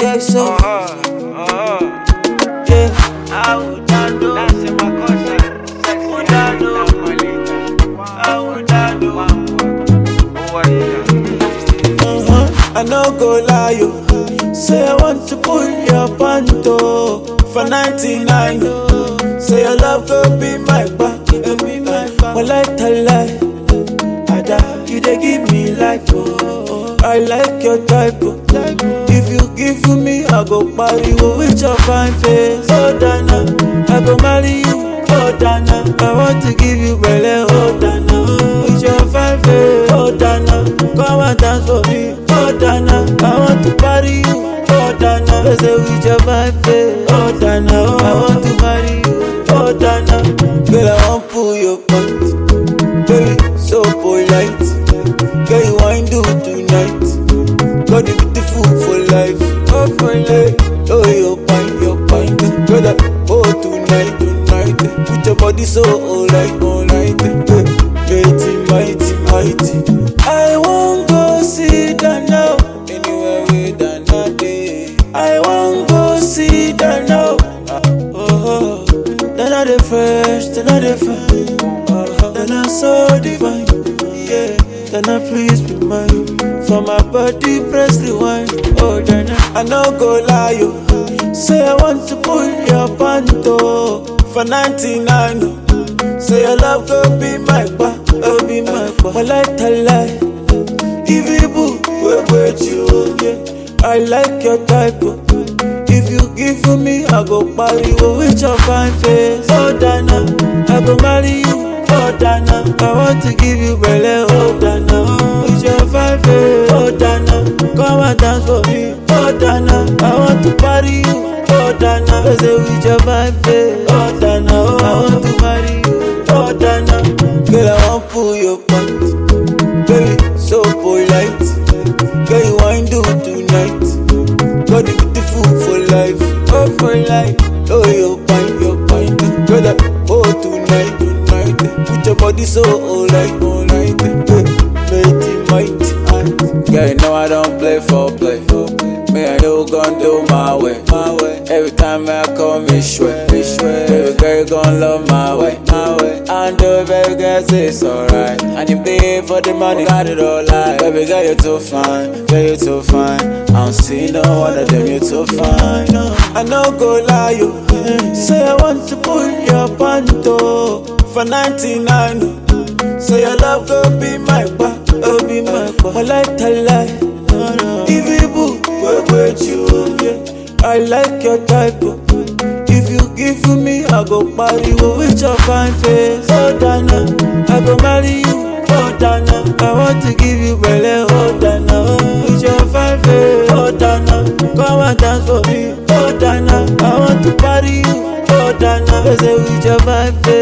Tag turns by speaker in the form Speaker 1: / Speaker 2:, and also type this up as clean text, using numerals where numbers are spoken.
Speaker 1: guys so yeah. I would not know. That's in my culture. Would not know. I would not know. I no go lie you. Say I want to pull your panto for 99. Say your love go be my back. Well I tell lie. Ada, you dey give me life oh. I like your type oh. If you give me, I go marry you with your fine face. Oh Dana, I go marry you. Oh Dana, I want to give you belly. Oh Dana, with your fine face. Oh Dana, come and dance for me. Oh Dana, I want to party you. Oh Dana, I say with your fine face. Oh Dana, I want to marry you. Oh Dana, girl I want pull your pants. Baby, so polite. Girl you want do tonight. God is beautiful for life. Oh for life. Oh your pint. Girl that oh tonight. Put your body so alright. Mighty. I won't go see that now. Anywhere with that day. I won't go see that now. Oh, they're not the fresh, they're not the fine. They're not so divine. Yeah, they're not please be mine. For my body, press the wine. Oh, they're not. I no go lie you. Say I want to pull your panto for 99. Say your love go be my back, oh be my back. Well I tell lie. If you boo, we're with you. Yeah, I like your type. Oh. If you give me, I go marry you with your fine face. Oh Dana, I go marry you. Oh Dana, I want to give you belly. Oh Dana, with your fine face. Oh Dana, come and dance for me. Oh Dana, I want to party you. Oh Dana, I say with your fine face. Oh Dana, I want to marry you. Oh Dana, girl I want pull your pants. Baby, so polite. Girl you want do tonight. God is beautiful for life. Oh for life. Oh your pint. Girl that oh tonight. Put your body so alright. Mighty.
Speaker 2: Yeah, you know I don't play for play. Me I know gon' do my way. Every time I call me sweat. Baby girl you gon' love my way. I do it, baby girl, say it's alright. And you pay for the money, got it all right. Baby girl you're too fine, girl you're too fine. I don't see no one of them, you're too fine.
Speaker 1: I no go lie you. Say I want to pull your panto for 99. Say your love go be my back, oh be my back. Well I tell lie. If you boo, we're with you. Yeah, I like your type. Oh. If you give me, I go marry you with your fine face. Oh Dana, I go marry you. Oh Dana, I want to give you belly. Oh Dana, with your fine face. Oh Dana, come and dance for me. Oh Dana, I want to party you. Oh Dana, I say with your fine face.